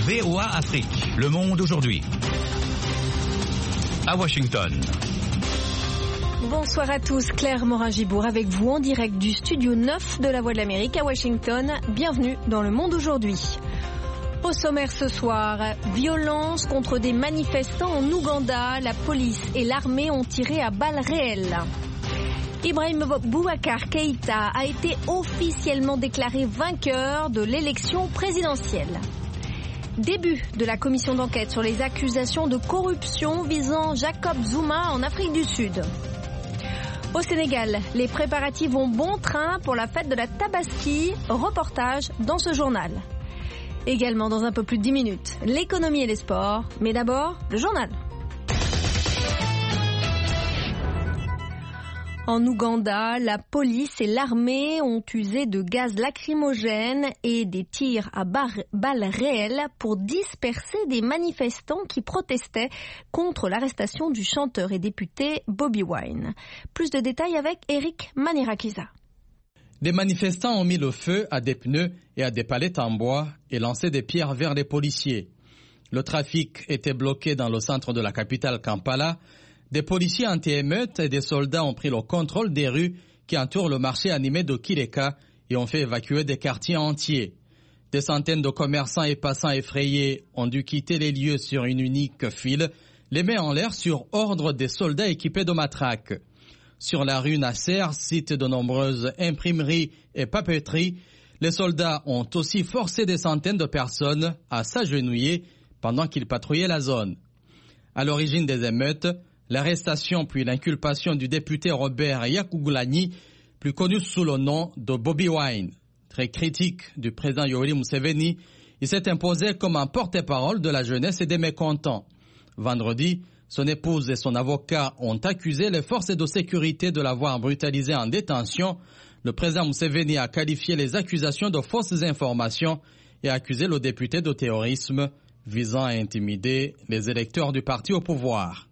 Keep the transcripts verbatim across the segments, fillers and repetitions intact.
V O A Afrique. Le monde aujourd'hui. À Washington. Bonsoir à tous, Claire Morin-Gibourg avec vous en direct du studio neuf de la Voix de l'Amérique à Washington. Bienvenue dans Le Monde aujourd'hui. Au sommaire ce soir, violence contre des manifestants en Ouganda. La police et l'armée ont tiré à balles réelles. Ibrahim Boubacar Keïta a été officiellement déclaré vainqueur de l'élection présidentielle. Début de la commission d'enquête sur les accusations de corruption visant Jacob Zuma en Afrique du Sud. Au Sénégal, les préparatifs vont bon train pour la fête de la Tabaski. Reportage dans ce journal. Également dans un peu plus de dix minutes, l'économie et les sports. Mais d'abord, le journal. En Ouganda, la police et l'armée ont usé de gaz lacrymogène et des tirs à balles réelles pour disperser des manifestants qui protestaient contre l'arrestation du chanteur et député Bobi Wine. Plus de détails avec Eric Manirakiza. Des manifestants ont mis le feu à des pneus et à des palettes en bois et lancé des pierres vers les policiers. Le trafic était bloqué dans le centre de la capitale Kampala. Des policiers anti-émeutes et des soldats ont pris le contrôle des rues qui entourent le marché animé de Kireka et ont fait évacuer des quartiers entiers. Des centaines de commerçants et passants effrayés ont dû quitter les lieux sur une unique file, les mains en l'air sur ordre des soldats équipés de matraques. Sur la rue Nasser, site de nombreuses imprimeries et papeteries, les soldats ont aussi forcé des centaines de personnes à s'agenouiller pendant qu'ils patrouillaient la zone. À l'origine des émeutes, l'arrestation puis l'inculpation du député Robert Yakugulani, plus connu sous le nom de Bobi Wine. Très critique du président Yoweri Museveni, il s'est imposé comme un porte-parole de la jeunesse et des mécontents. Vendredi, son épouse et son avocat ont accusé les forces de sécurité de l'avoir brutalisé en détention. Le président Museveni a qualifié les accusations de fausses informations et a accusé le député de terrorisme visant à intimider les électeurs du parti au pouvoir.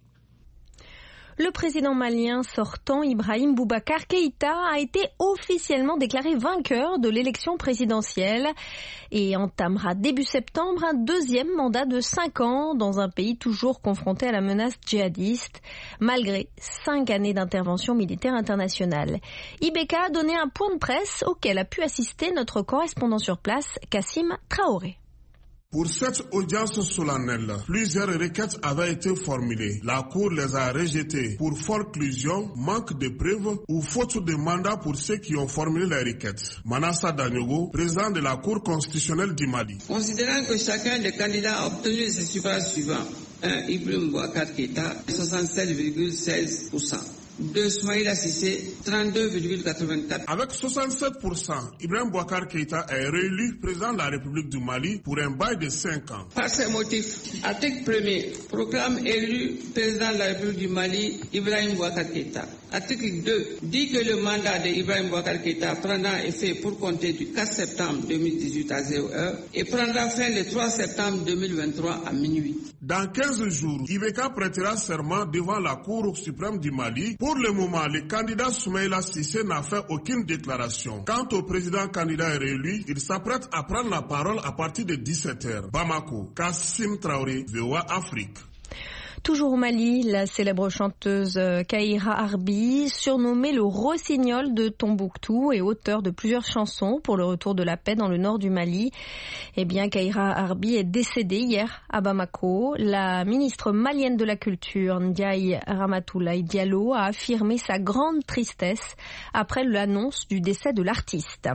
Le président malien sortant, Ibrahim Boubacar Keïta, a été officiellement déclaré vainqueur de l'élection présidentielle et entamera début septembre un deuxième mandat de cinq ans dans un pays toujours confronté à la menace djihadiste, malgré cinq années d'intervention militaire internationale. I B K a donné un point de presse auquel a pu assister notre correspondant sur place, Kassim Traoré. Pour cette audience solennelle, plusieurs requêtes avaient été formulées. La Cour les a rejetées pour forclusion, manque de preuves ou faute de mandat pour ceux qui ont formulé les requêtes. Manassa Daniogo, président de la Cour constitutionnelle du Mali. Considérant que chacun des candidats a obtenu les suffrages suivants, un Ibrahim Boubacar Keïta, soixante-sept virgule seize pour cent. deux Soumaïla Cissé, trente-deux virgule quatre-vingt-quatre. Avec soixante-sept pour cent, Ibrahim Boubacar Keïta est réélu président de la République du Mali pour un bail de cinq ans. Par ces motifs, article premier, proclame élu président de la République du Mali Ibrahim Boubacar Keïta. Article deux, dit que le mandat d'Ibrahim Boubacar Keïta prendra effet pour compter du quatre septembre deux mille dix-huit à zéro heure et prendra fin le trois septembre deux mille vingt-trois à minuit. Dans quinze jours, I B K prêtera serment devant la Cour suprême du Mali. Pour le moment, le candidat Soumaïla Cissé n'a fait aucune déclaration. Quant au président candidat réélu, il s'apprête à prendre la parole à partir de dix-sept heures. Bamako, Kassim Traoré, V O A Afrique. Toujours au Mali, la célèbre chanteuse Kaïra Arbi, surnommée le Rossignol de Tombouctou et auteur de plusieurs chansons pour le retour de la paix dans le nord du Mali. Eh bien, Kaïra Arbi est décédée hier à Bamako. La ministre malienne de la Culture, Ndiaye Ramatoulaye Diallo, a affirmé sa grande tristesse après l'annonce du décès de l'artiste.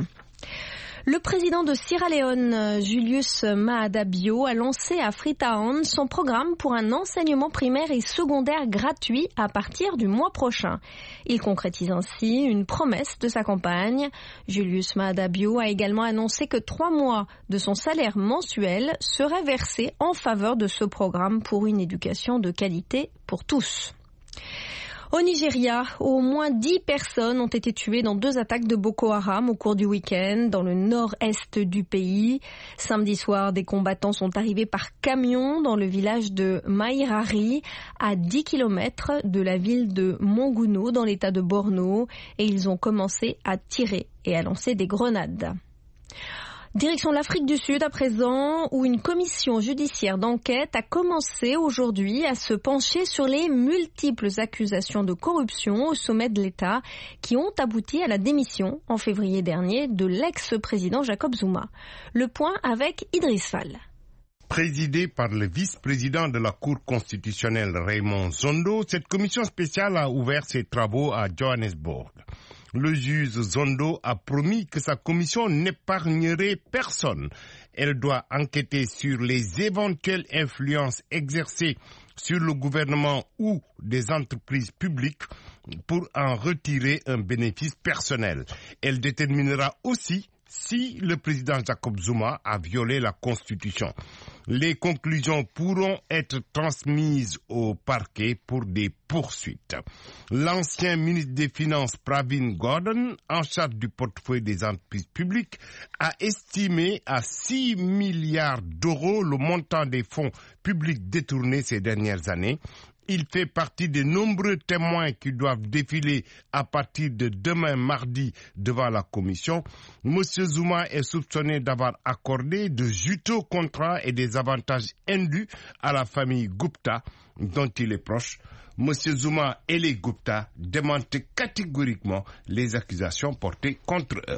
Le président de Sierra Leone, Julius Maada Bio, a lancé à Freetown son programme pour un enseignement primaire et secondaire gratuit à partir du mois prochain. Il concrétise ainsi une promesse de sa campagne. Julius Maada Bio a également annoncé que trois mois de son salaire mensuel seraient versés en faveur de ce programme pour une éducation de qualité pour tous. Au Nigeria, au moins dix personnes ont été tuées dans deux attaques de Boko Haram au cours du week-end dans le nord-est du pays. Samedi soir, des combattants sont arrivés par camion dans le village de Maïrari, à dix kilomètres de la ville de Monguno dans l'état de Borno, et ils ont commencé à tirer et à lancer des grenades. Direction l'Afrique du Sud à présent, où une commission judiciaire d'enquête a commencé aujourd'hui à se pencher sur les multiples accusations de corruption au sommet de l'État qui ont abouti à la démission en février dernier de l'ex-président Jacob Zuma. Le point avec Idriss Fall. Présidée par le vice-président de la Cour constitutionnelle Raymond Zondo, cette commission spéciale a ouvert ses travaux à Johannesburg. Le juge Zondo a promis que sa commission n'épargnerait personne. Elle doit enquêter sur les éventuelles influences exercées sur le gouvernement ou des entreprises publiques pour en retirer un bénéfice personnel. Elle déterminera aussi si le président Jacob Zuma a violé la Constitution. Les conclusions pourront être transmises au parquet pour des poursuites. L'ancien ministre des Finances Pravin Gordhan, en charge du portefeuille des entreprises publiques, a estimé à six milliards d'euros le montant des fonds publics détournés ces dernières années. Il fait partie des nombreux témoins qui doivent défiler à partir de demain mardi devant la commission. Monsieur Zuma est soupçonné d'avoir accordé de juteux contrats et des avantages indus à la famille Gupta, dont il est proche. Monsieur Zuma et les Gupta démentent catégoriquement les accusations portées contre eux.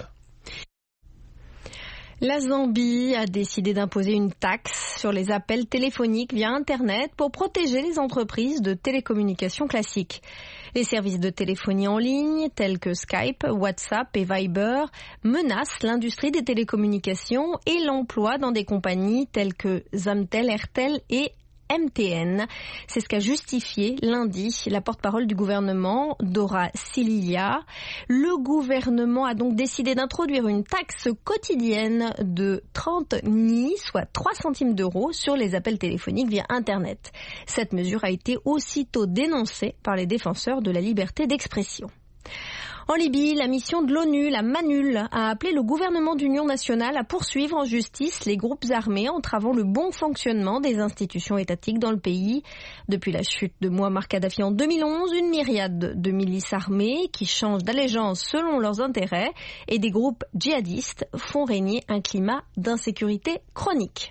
La Zambie a décidé d'imposer une taxe sur les appels téléphoniques via Internet pour protéger les entreprises de télécommunications classiques. Les services de téléphonie en ligne tels que Skype, WhatsApp et Viber menacent l'industrie des télécommunications et l'emploi dans des compagnies telles que Zamtel, Airtel et M T N. C'est ce qu'a justifié lundi la porte-parole du gouvernement, Dora Siliya. Le gouvernement a donc décidé d'introduire une taxe quotidienne de trente ni, soit trois centimes d'euros, sur les appels téléphoniques via Internet. Cette mesure a été aussitôt dénoncée par les défenseurs de la liberté d'expression. En Libye, la mission de l'ONU, la MANUL, a appelé le gouvernement d'union nationale à poursuivre en justice les groupes armés entravant le bon fonctionnement des institutions étatiques dans le pays. Depuis la chute de Mouammar Kadhafi en deux mille onze, une myriade de milices armées qui changent d'allégeance selon leurs intérêts et des groupes djihadistes font régner un climat d'insécurité chronique.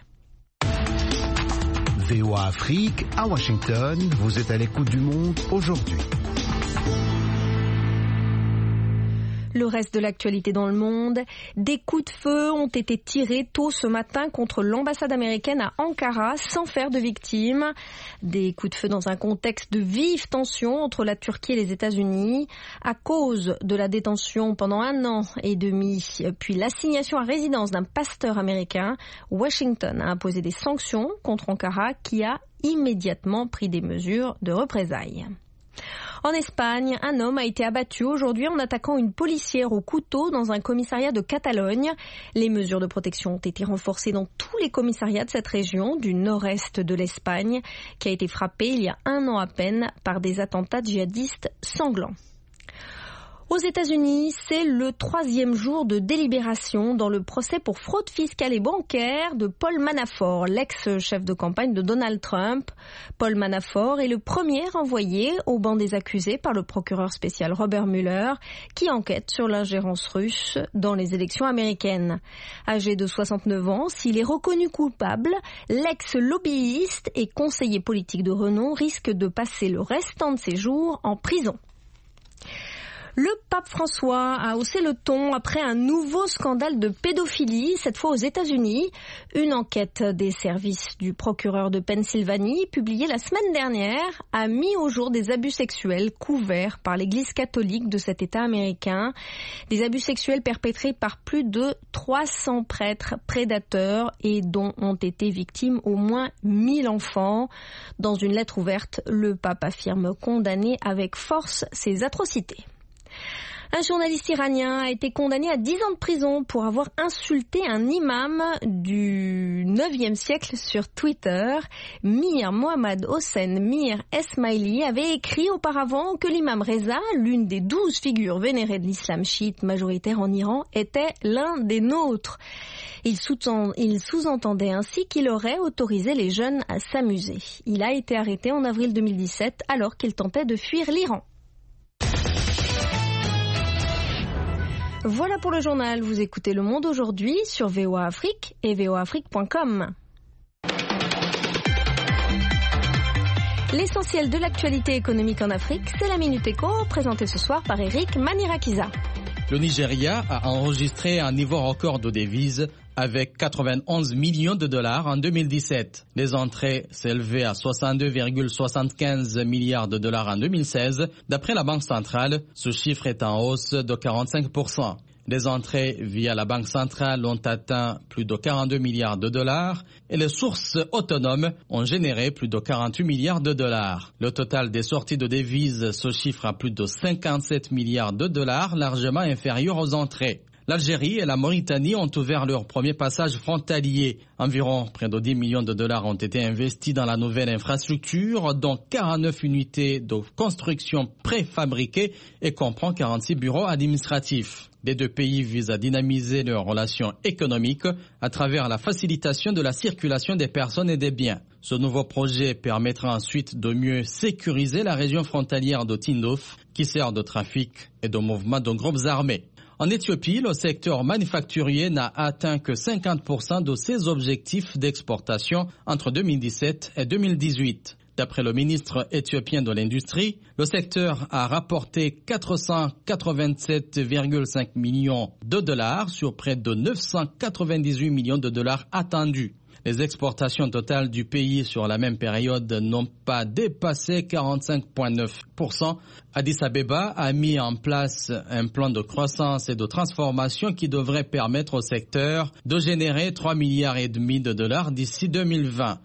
V O A Afrique, à Washington, vous êtes à l'écoute du monde aujourd'hui. Le reste de l'actualité dans le monde, des coups de feu ont été tirés tôt ce matin contre l'ambassade américaine à Ankara sans faire de victimes. Des coups de feu dans un contexte de vive tension entre la Turquie et les États-Unis à cause de la détention pendant un an et demi, puis l'assignation à résidence d'un pasteur américain. Washington a imposé des sanctions contre Ankara qui a immédiatement pris des mesures de représailles. En Espagne, un homme a été abattu aujourd'hui en attaquant une policière au couteau dans un commissariat de Catalogne. Les mesures de protection ont été renforcées dans tous les commissariats de cette région du nord-est de l'Espagne, qui a été frappée il y a un an à peine par des attentats djihadistes sanglants. Aux États-Unis, c'est le troisième jour de délibération dans le procès pour fraude fiscale et bancaire de Paul Manafort, l'ex-chef de campagne de Donald Trump. Paul Manafort est le premier envoyé au banc des accusés par le procureur spécial Robert Mueller, qui enquête sur l'ingérence russe dans les élections américaines. Âgé de soixante-neuf ans, s'il est reconnu coupable, l'ex-lobbyiste et conseiller politique de renom risque de passer le restant de ses jours en prison. Le pape François a haussé le ton après un nouveau scandale de pédophilie, cette fois aux États-Unis. Une enquête des services du procureur de Pennsylvanie, publiée la semaine dernière, a mis au jour des abus sexuels couverts par l'Église catholique de cet État américain. Des abus sexuels perpétrés par plus de trois cents prêtres prédateurs et dont ont été victimes au moins mille enfants. Dans une lettre ouverte, le pape affirme condamner avec force ces atrocités. Un journaliste iranien a été condamné à dix ans de prison pour avoir insulté un imam du neuvième siècle sur Twitter. Mir Mohammad Hossein Mir Esmaili avait écrit auparavant que l'imam Reza, l'une des douze figures vénérées de l'islam chiite majoritaire en Iran, était l'un des nôtres. Il sous-entendait ainsi qu'il aurait autorisé les jeunes à s'amuser. Il a été arrêté en avril deux mille dix-sept alors qu'il tentait de fuir l'Iran. Voilà pour le journal. Vous écoutez Le Monde aujourd'hui sur V O A Afrique et v o a afrique point com. L'essentiel de l'actualité économique en Afrique, c'est la Minute Éco, présentée ce soir par Eric Manirakiza. Le Nigeria a enregistré un niveau record de devises avec quatre-vingt-onze millions de dollars en deux mille dix-sept. Les entrées s'élevaient à soixante-deux virgule soixante-quinze milliards de dollars en deux mille seize. D'après la Banque centrale, ce chiffre est en hausse de quarante-cinq pour cent. Les entrées via la Banque centrale ont atteint plus de quarante-deux milliards de dollars et les sources autonomes ont généré plus de quarante-huit milliards de dollars. Le total des sorties de devises se chiffre à plus de cinquante-sept milliards de dollars, largement inférieur aux entrées. L'Algérie et la Mauritanie ont ouvert leur premier passage frontalier. Environ près de dix millions de dollars ont été investis dans la nouvelle infrastructure, dont quarante-neuf unités de construction préfabriquées et comprend quarante-six bureaux administratifs. Les deux pays visent à dynamiser leurs relations économiques à travers la facilitation de la circulation des personnes et des biens. Ce nouveau projet permettra ensuite de mieux sécuriser la région frontalière de Tindouf, qui sert de trafic et de mouvement de groupes armés. En Éthiopie, le secteur manufacturier n'a atteint que cinquante pour cent de ses objectifs d'exportation entre deux mille dix-sept et deux mille dix-huit. D'après le ministre éthiopien de l'Industrie, le secteur a rapporté quatre cent quatre-vingt-sept virgule cinq millions de dollars sur près de neuf cent quatre-vingt-dix-huit millions de dollars attendus. Les exportations totales du pays sur la même période n'ont pas dépassé quarante-cinq virgule neuf pour cent. Addis Abeba a mis en place un plan de croissance et de transformation qui devrait permettre au secteur de générer trois milliards et demi de dollars d'ici deux mille vingt.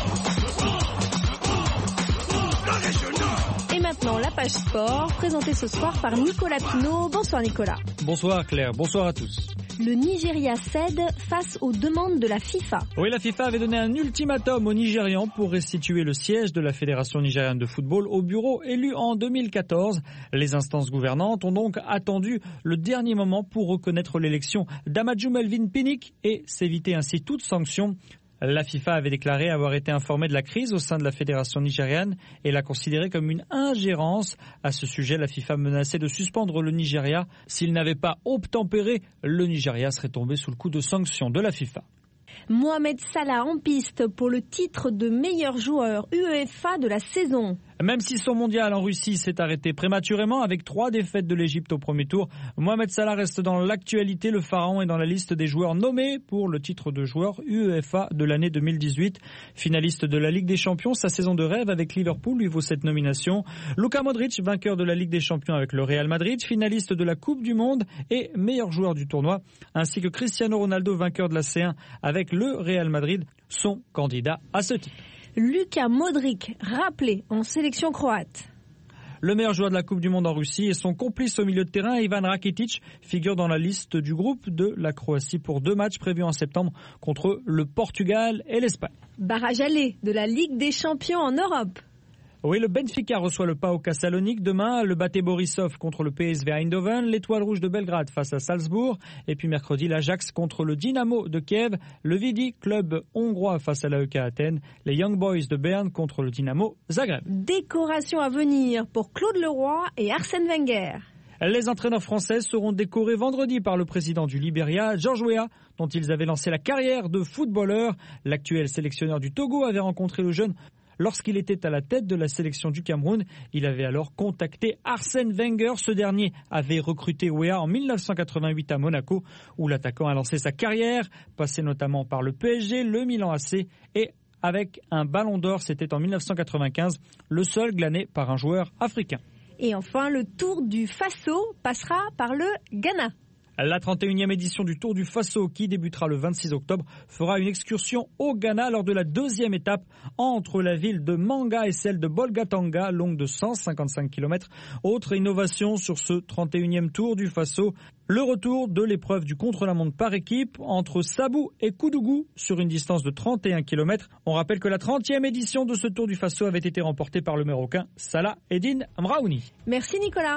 Et maintenant, la page sport, présentée ce soir par Nicolas Pinault. Bonsoir Nicolas. Bonsoir Claire, bonsoir à tous. Le Nigeria cède face aux demandes de la FIFA. Oui, la FIFA avait donné un ultimatum aux Nigérians pour restituer le siège de la Fédération nigériane de football au bureau élu en deux mille quatorze. Les instances gouvernantes ont donc attendu le dernier moment pour reconnaître l'élection d'Amadou Melvin Pinnick et s'éviter ainsi toute sanction. La FIFA avait déclaré avoir été informée de la crise au sein de la fédération nigériane et l'a considérée comme une ingérence. À ce sujet, la FIFA menaçait de suspendre le Nigeria. S'il n'avait pas obtempéré, le Nigeria serait tombé sous le coup de sanctions de la FIFA. Mohamed Salah en piste pour le titre de meilleur joueur UEFA de la saison. Même si son mondial en Russie s'est arrêté prématurément avec trois défaites de l'Égypte au premier tour, Mohamed Salah reste dans l'actualité. Le pharaon est dans la liste des joueurs nommés pour le titre de joueur UEFA de l'année deux mille dix-huit. Finaliste de la Ligue des Champions, sa saison de rêve avec Liverpool lui vaut cette nomination. Luka Modric, vainqueur de la Ligue des Champions avec le Real Madrid, finaliste de la Coupe du Monde et meilleur joueur du tournoi, ainsi que Cristiano Ronaldo, vainqueur de la C un avec le Real Madrid, sont candidats à ce titre. Luka Modric, rappelé en sélection croate. Le meilleur joueur de la Coupe du Monde en Russie et son complice au milieu de terrain, Ivan Rakitic, figure dans la liste du groupe de la Croatie pour deux matchs prévus en septembre contre le Portugal et l'Espagne. Barrage aller de la Ligue des Champions en Europe. Oui, le Benfica reçoit le PAOK Salonique demain, le Bate Borisov contre le P S V Eindhoven, l'Étoile Rouge de Belgrade face à Salzbourg, et puis mercredi l'Ajax contre le Dynamo de Kiev, le Vidi, club hongrois face à l'A E K Athènes, les Young Boys de Berne contre le Dynamo Zagreb. Décoration à venir pour Claude Leroy et Arsène Wenger. Les entraîneurs français seront décorés vendredi par le président du Libéria, George Weah, dont ils avaient lancé la carrière de footballeur. L'actuel sélectionneur du Togo avait rencontré le jeune lorsqu'il était à la tête de la sélection du Cameroun. Il avait alors contacté Arsène Wenger. Ce dernier avait recruté Weah en mille neuf cent quatre-vingt-huit à Monaco, où l'attaquant a lancé sa carrière, passé notamment par le P S G, le Milan A C et avec un ballon d'or, c'était en mille neuf cent quatre-vingt-quinze, le seul glané par un joueur africain. Et enfin, le Tour du Faso passera par le Ghana. La trente et unième édition du Tour du Faso, qui débutera le vingt-six octobre, fera une excursion au Ghana lors de la deuxième étape entre la ville de Manga et celle de Bolgatanga, longue de cent cinquante-cinq kilomètres. Autre innovation sur ce trente et unième Tour du Faso, le retour de l'épreuve du contre-la-montre par équipe entre Sabou et Koudougou sur une distance de trente et un kilomètres. On rappelle que la trentième édition de ce Tour du Faso avait été remportée par le Marocain Salah Eddin Amraouni. Merci Nicolas.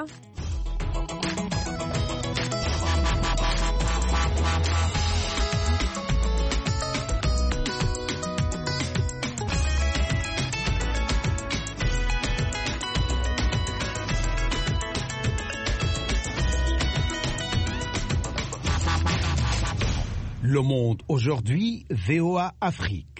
Le Monde aujourd'hui, V O A Afrique.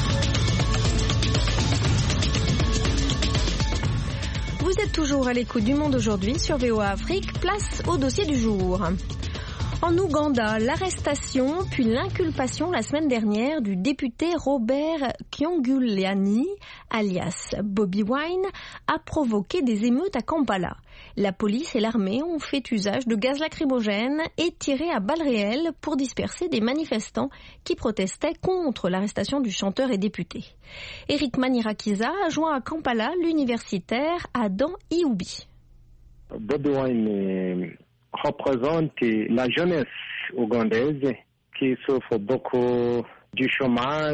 Vous êtes toujours à l'écoute du Monde aujourd'hui sur V O A Afrique. Place au dossier du jour. En Ouganda, l'arrestation puis l'inculpation la semaine dernière du député Robert Kyagulanyi, alias Bobi Wine, a provoqué des émeutes à Kampala. La police et l'armée ont fait usage de gaz lacrymogène et tiré à balles réelles pour disperser des manifestants qui protestaient contre l'arrestation du chanteur et député. Eric Manirakiza a joint à Kampala l'universitaire Adam Ioubi. Bobi Wine représente la jeunesse ougandaise qui souffre beaucoup du chômage,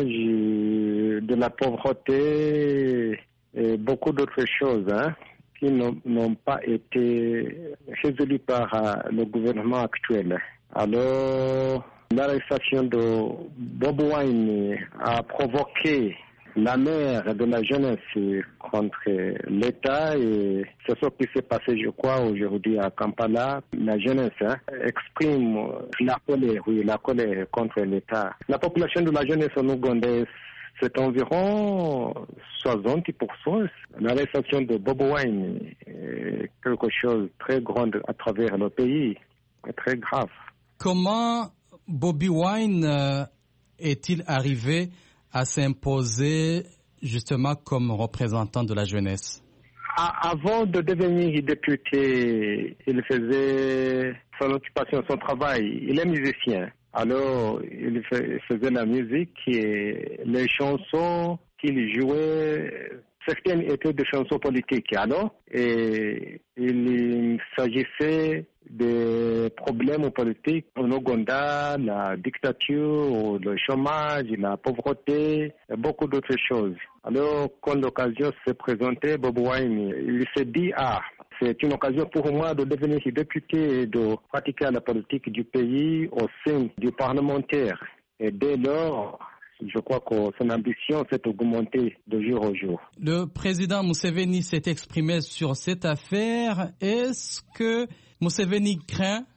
de la pauvreté et beaucoup d'autres choses hein, qui n'ont pas été résolues par le gouvernement actuel. Alors, l'arrestation de Bobi Wine a provoqué la mère de la jeunesse contre l'État et c'est ce qui s'est passé, je crois, aujourd'hui à Kampala. La jeunesse hein, exprime la colère, oui, la colère contre l'État. La population de la jeunesse en Ouganda, c'est environ soixante pour cent. L'arrestation de Bobi Wine est quelque chose de très grand à travers le pays, très grave. Comment Bobi Wine euh, est-il arrivé à s'imposer justement comme représentant de la jeunesse? Avant de devenir député, il faisait son occupation, son travail. Il est musicien. Alors, il faisait la musique et les chansons qu'il jouait, certaines étaient des chansons politiques. Alors, et il s'agissait des problèmes politiques en Ouganda, la dictature, le chômage, la pauvreté, et beaucoup d'autres choses. Alors, quand l'occasion s'est présentée, Bobi Wine, il s'est dit, ah, c'est une occasion pour moi de devenir député et de pratiquer la politique du pays au sein du parlementaire. Et dès lors, je crois que son ambition s'est augmentée de jour au jour. Le président Museveni s'est exprimé sur cette affaire. Est-ce que Museveni craint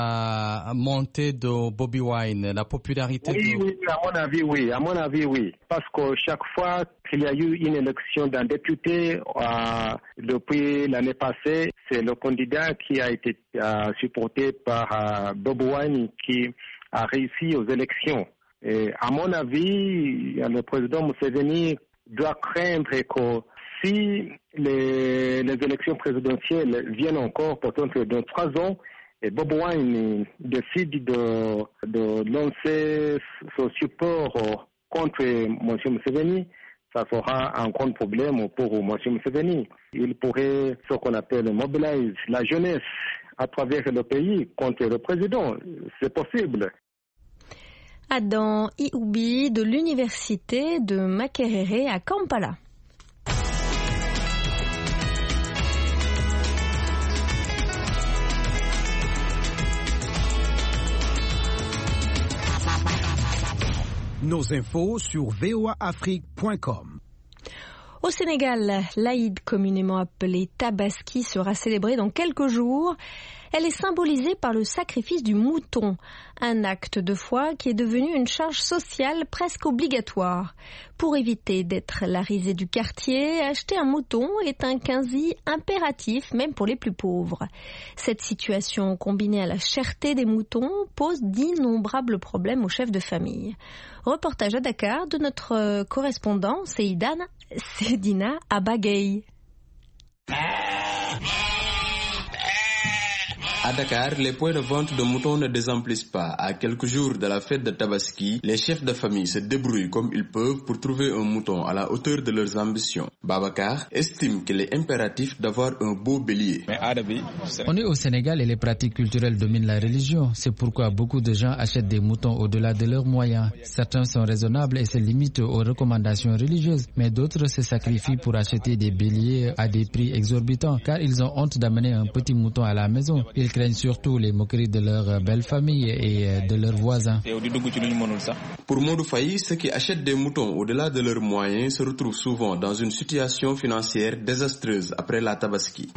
la montée de Bobi Wine, la popularité oui, de... Oui, à mon avis, oui. À mon avis, oui. Parce que chaque fois qu'il y a eu une élection d'un député, euh, depuis l'année passée, c'est le candidat qui a été euh, supporté par euh, Bobi Wine qui a réussi aux élections. Et à mon avis, le président Museveni doit craindre que si les, les élections présidentielles viennent encore peut-être dans trois ans, et Bobi Wine décide de, de lancer son support contre M. Museveni, ça sera un grand problème pour M. Museveni. Il pourrait, ce qu'on appelle, mobiliser la jeunesse à travers le pays contre le président. C'est possible. Adam Ioubi de l'université de Makerere à Kampala. Nos infos sur v o a afrique point com. Au Sénégal, l'Aïd, communément appelée Tabaski, sera célébrée dans quelques jours. Elle est symbolisée par le sacrifice du mouton, un acte de foi qui est devenu une charge sociale presque obligatoire. Pour éviter d'être la risée du quartier, acheter un mouton est un quasi impératif, même pour les plus pauvres. Cette situation, combinée à la cherté des moutons, pose d'innombrables problèmes aux chefs de famille. Reportage à Dakar de notre correspondant Seydina, Seydina Abagay. À Dakar, les points de vente de moutons ne désemplissent pas. À quelques jours de la fête de Tabaski, les chefs de famille se débrouillent comme ils peuvent pour trouver un mouton à la hauteur de leurs ambitions. Babacar estime qu'il est impératif d'avoir un beau bélier. On est au Sénégal et les pratiques culturelles dominent la religion. C'est pourquoi beaucoup de gens achètent des moutons au-delà de leurs moyens. Certains sont raisonnables et se limitent aux recommandations religieuses, mais d'autres se sacrifient pour acheter des béliers à des prix exorbitants car ils ont honte d'amener un petit mouton à la maison. Ils craignent surtout les moqueries de leur belle famille et de leurs voisins. Pour Modou Faye, ceux qui achètent des moutons au-delà de leurs moyens se retrouvent souvent dans une situation financière désastreuse après la tabaski.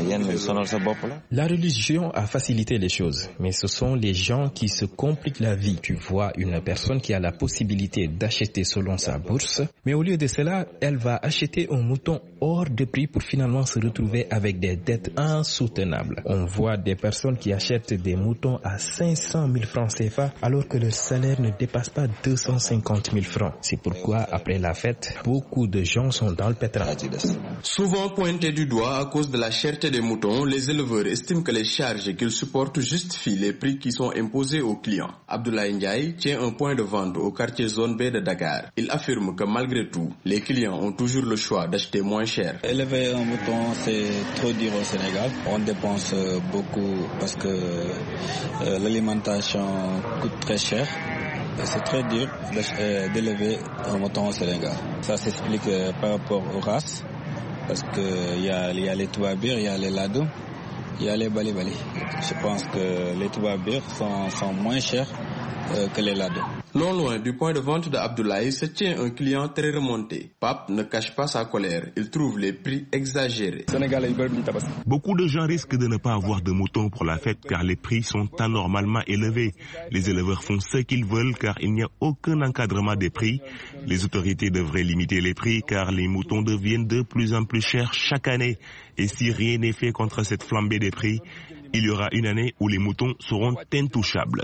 La religion a facilité les choses, mais ce sont les gens qui se compliquent la vie. Tu vois une personne qui a la possibilité d'acheter selon sa bourse, mais au lieu de cela, elle va acheter un mouton hors de prix pour finalement se retrouver avec des dettes insoutenables. On voit des personnes qui achètent des moutons à cinq cent mille francs C F A alors que leur salaire ne dépasse pas deux cent cinquante mille francs. C'est pourquoi, après la fête, beaucoup de gens sont dans le pétrin. Souvent pointés du doigt à cause de la cherté des moutons, les éleveurs estiment que les charges qu'ils supportent justifient les prix qui sont imposés aux clients. Abdoulaye Ndiaye tient un point de vente au quartier zone B de Dakar. Il affirme que malgré tout, les clients ont toujours le choix d'acheter moins cher. Élever un mouton, c'est trop dur au Sénégal. On dépense beaucoup parce que euh, l'alimentation coûte très cher. C'est très dur d'élever un mouton au Sénégal. Ça s'explique par rapport aux races, parce qu'il y a, y a les Toubabir, il y a les Ladou, il y a les Bali-Bali. Je pense que les Toubabir sont, sont moins chers euh, que les Ladou. Non loin du point de vente de Abdoulaye se tient un client très remonté. Pape ne cache pas sa colère. Il trouve les prix exagérés. Beaucoup de gens risquent de ne pas avoir de moutons pour la fête car les prix sont anormalement élevés. Les éleveurs font ce qu'ils veulent car il n'y a aucun encadrement des prix. Les autorités devraient limiter les prix car les moutons deviennent de plus en plus chers chaque année. Et si rien n'est fait contre cette flambée des prix, il y aura une année où les moutons seront intouchables.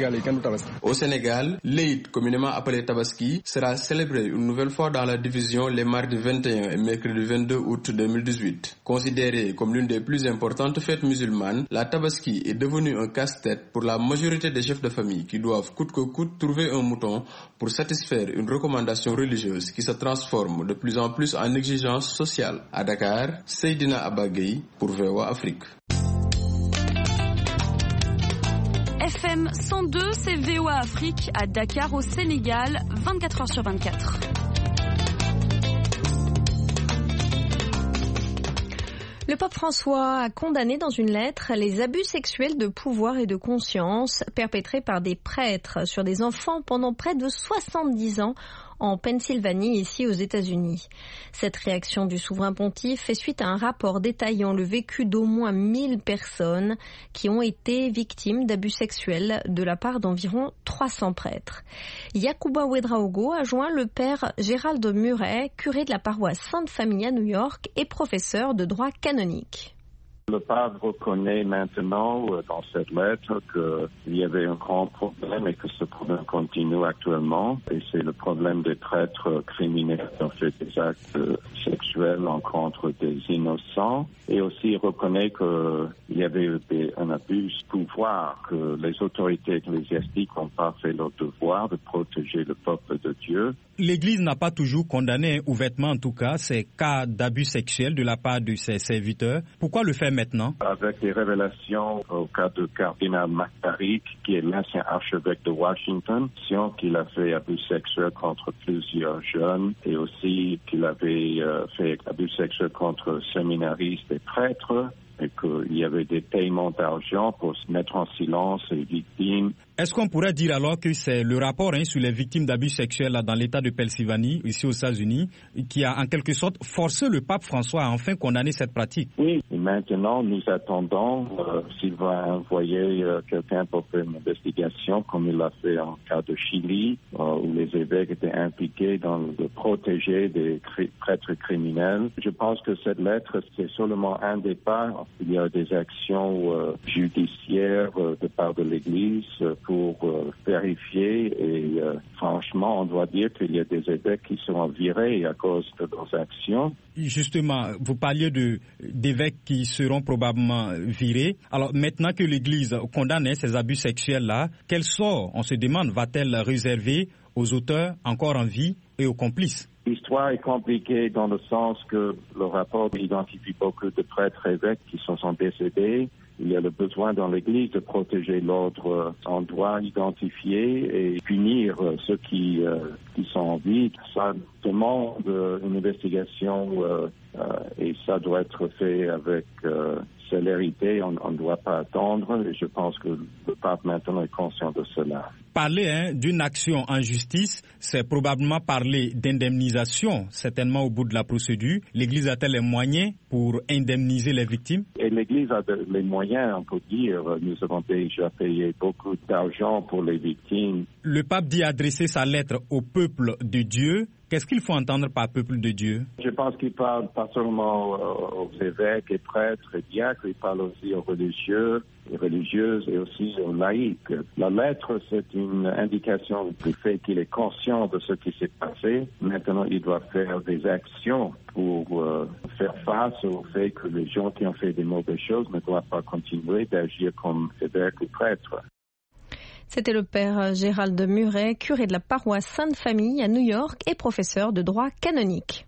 Au Sénégal, l'Eid, communément appelé Tabaski, sera célébré une nouvelle fois dans la division les mardis vingt et un et mercredi vingt-deux août deux mille dix-huit. Considérée comme l'une des plus importantes fêtes musulmanes, la Tabaski est devenue un casse-tête pour la majorité des chefs de famille qui doivent coûte que coûte trouver un mouton pour satisfaire une recommandation religieuse qui se transforme de plus en plus en exigence sociale. À Dakar, Seydina Abagay pour V O A Afrique. F M cent deux, c'est V O A Afrique à Dakar au Sénégal, vingt-quatre heures sur vingt-quatre. Le pape François a condamné dans une lettre les abus sexuels de pouvoir et de conscience perpétrés par des prêtres sur des enfants pendant près de soixante-dix ans en Pennsylvanie, ici aux États-Unis. Cette réaction du souverain pontife fait suite à un rapport détaillant le vécu d'au moins mille personnes qui ont été victimes d'abus sexuels de la part d'environ trois cents prêtres. Yacouba Ouedraogo a joint le père Gérald Murray, curé de la paroisse Sainte-Famille à New York et professeur de droit canonique. Le pape reconnaît maintenant dans cette lettre qu'il y avait un grand problème et que ce problème continue actuellement. Et c'est le problème des prêtres criminels qui ont fait des actes sexuels contre des innocents. Et aussi il reconnaît qu'il y avait des, un abus de pouvoir, que les autorités ecclésiastiques n'ont pas fait leur devoir de protéger le peuple de Dieu. L'Église n'a pas toujours condamné, ouvertement en tout cas, ces cas d'abus sexuels de la part de ses serviteurs. Pourquoi le faire maintenant? Avec les révélations au cas de cardinal McCarrick, qui est l'ancien archevêque de Washington, qu'il a fait abus sexuels contre plusieurs jeunes et aussi qu'il avait euh, fait abus sexuels contre séminaristes et prêtres, et qu'il y avait des paiements d'argent pour se mettre en silence les victimes. Est-ce qu'on pourrait dire alors que c'est le rapport hein, sur les victimes d'abus sexuels là, dans l'État de Pennsylvanie, ici aux États-Unis, qui a en quelque sorte forcé le pape François à enfin condamner cette pratique? Oui, et maintenant nous attendons euh, s'il va envoyer euh, quelqu'un pour faire une investigation, comme il l'a fait en cas de Chili, euh, où les évêques étaient impliqués dans le protéger des cri- prêtres criminels. Je pense que cette lettre, c'est seulement un des pas. Il y a des actions euh, judiciaires euh, de part de l'Église euh, pour euh, vérifier et euh, franchement, on doit dire qu'il y a des évêques qui seront virés à cause de leurs actions. Justement, vous parliez de, d'évêques qui seront probablement virés. Alors maintenant que l'Église condamne hein, ces abus sexuels-là, quel sort, on se demande, va-t-elle réserver aux auteurs encore en vie et aux complices? L'histoire est compliquée dans le sens que le rapport identifie beaucoup de prêtres évêques qui sont, sont décédés. Il y a le besoin dans l'Église de protéger l'ordre. On doit identifier et punir ceux qui, euh, qui sont en vie. Ça demande une investigation euh, et ça doit être fait avec euh, célérité, on ne doit pas attendre, et je pense que le pape maintenant est conscient de cela. Parler hein, d'une action en justice, c'est probablement parler d'indemnisation, certainement au bout de la procédure. L'Église a-t-elle les moyens pour indemniser les victimes? Et l'Église a de, les moyens, on peut dire. Nous avons déjà payé beaucoup d'argent pour les victimes. Le pape dit adresser sa lettre au peuple de Dieu. Qu'est-ce qu'il faut entendre par peuple de Dieu? Je pense qu'il parle pas seulement aux évêques et prêtres et diacres, il parle aussi aux religieux et religieuses et aussi aux laïcs. La lettre, c'est une indication du fait qu'il est conscient de ce qui s'est passé. Maintenant, il doit faire des actions pour euh, faire face au fait que les gens qui ont fait des mauvaises choses ne doivent pas continuer d'agir comme évêques ou prêtres. C'était le père Gérald Muret, curé de la paroisse Sainte-Famille à New York et professeur de droit canonique.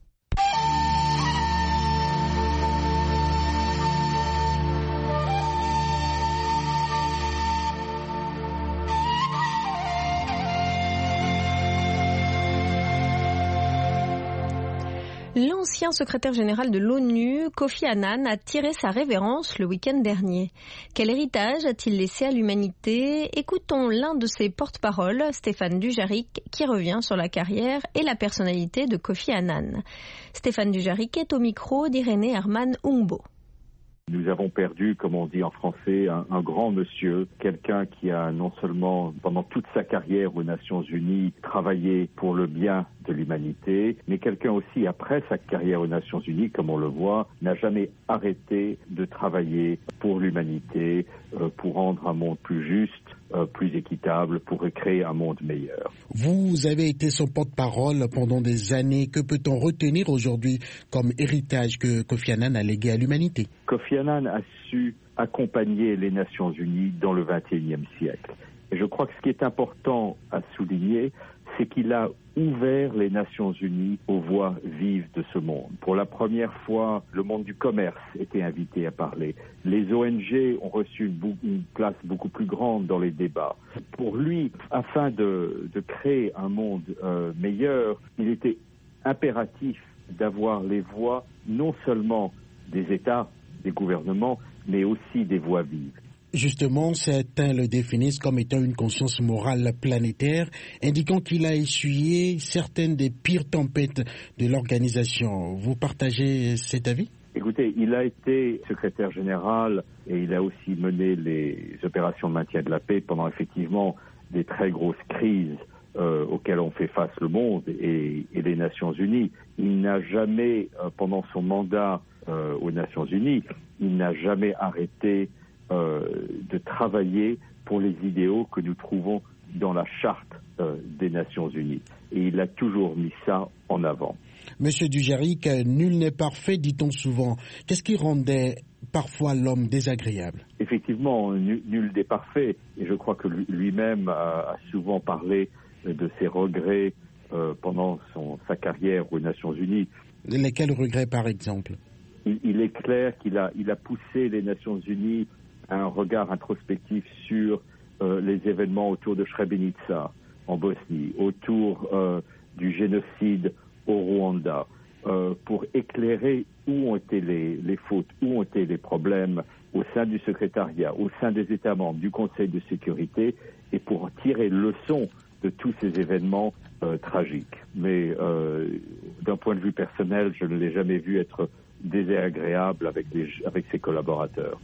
L'ancien secrétaire général de l'ONU, Kofi Annan, a tiré sa révérence le week-end dernier. Quel héritage a-t-il laissé à l'humanité? Écoutons l'un de ses porte-paroles, Stéphane Dujarric, qui revient sur la carrière et la personnalité de Kofi Annan. Stéphane Dujarric est au micro d'Irénée Herman Ungbo. Nous avons perdu, comme on dit en français, un, un grand monsieur, quelqu'un qui a non seulement, pendant toute sa carrière aux Nations Unies, travaillé pour le bien de l'humanité, mais quelqu'un aussi, après sa carrière aux Nations Unies, comme on le voit, n'a jamais arrêté de travailler pour l'humanité, euh, pour rendre un monde plus juste, euh, plus équitable, pour créer un monde meilleur. Vous avez été son porte-parole pendant des années. Que peut-on retenir aujourd'hui comme héritage que Kofi Annan a légué à l'humanité? Kofi Annan a su accompagner les Nations Unies dans le vingt et unième siècle. Et je crois que ce qui est important à souligner, c'est qu'il a ouvert les Nations Unies aux voix vives de ce monde. Pour la première fois, le monde du commerce était invité à parler. Les O N G ont reçu une, une place beaucoup plus grande dans les débats. Pour lui, afin de, de créer un monde euh, meilleur, il était impératif d'avoir les voix non seulement des États, des gouvernements, mais aussi des voix vives. Justement, certains le définissent comme étant une conscience morale planétaire, indiquant qu'il a essuyé certaines des pires tempêtes de l'organisation. Vous partagez cet avis? Écoutez, il a été secrétaire général et il a aussi mené les opérations de maintien de la paix pendant effectivement des très grosses crises euh, auxquelles ont fait face le monde et, et les Nations Unies. Il n'a jamais, euh, pendant son mandat euh, aux Nations Unies, il n'a jamais arrêté Euh, de travailler pour les idéaux que nous trouvons dans la charte euh, des Nations Unies. Et il a toujours mis ça en avant. Monsieur Dujarric, nul n'est parfait, dit-on souvent. Qu'est-ce qui rendait parfois l'homme désagréable? Effectivement, nul, nul n'est parfait. Et je crois que lui-même a, a souvent parlé de ses regrets euh, pendant son, sa carrière aux Nations Unies. Lesquels regrets, par exemple? il, il est clair qu'il a, il a poussé les Nations Unies un regard introspectif sur euh, les événements autour de Srebrenica en Bosnie, autour euh, du génocide au Rwanda, euh, pour éclairer où ont été les, les fautes, où ont été les problèmes au sein du secrétariat, au sein des États membres, du Conseil de sécurité, et pour tirer leçon de tous ces événements euh, tragiques. Mais euh, d'un point de vue personnel, je ne l'ai jamais vu être désagréable avec, des, avec ses collaborateurs.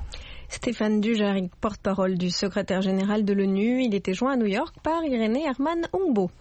Stéphane Dujarric, porte-parole du secrétaire général de l'ONU, il était joint à New York par Irénée Herman Ungbo.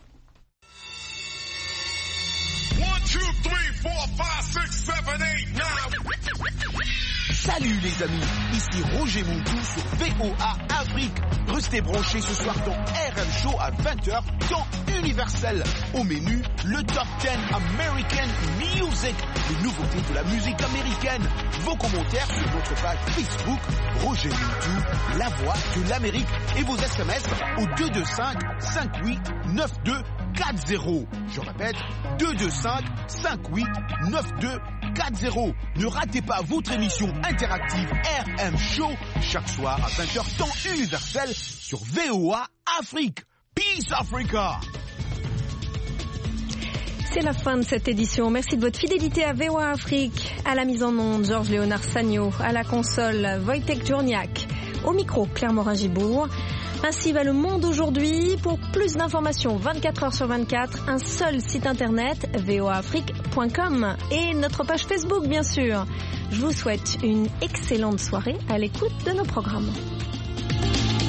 Salut les amis, ici Roger Montou sur V O A Afrique. Restez branchés ce soir dans R M Show à vingt heures, temps universel. Au menu, le Top dix American Music, les nouveautés de la musique américaine. Vos commentaires sur notre page Facebook, Roger Montou, la voix de l'Amérique. Et vos S M S au deux deux cinq, cinq huit neuf deux quatre zéro. Je répète, deux deux cinq, cinq huit neuf deux quatre zéro. Ne ratez pas votre émission interactive R M Show chaque soir à vingt heures temps universel sur V O A Afrique. Peace Africa. C'est la fin de cette édition. Merci de votre fidélité à V O A Afrique. À la mise en onde, Georges-Léonard Sagno. À la console, Wojtek Djourniak. Au micro, Claire Morin-Gibourg. Ainsi va le monde aujourd'hui. Pour plus d'informations, vingt-quatre heures sur vingt-quatre, un seul site internet, v o a afrique point com et notre page Facebook, bien sûr. Je vous souhaite une excellente soirée à l'écoute de nos programmes.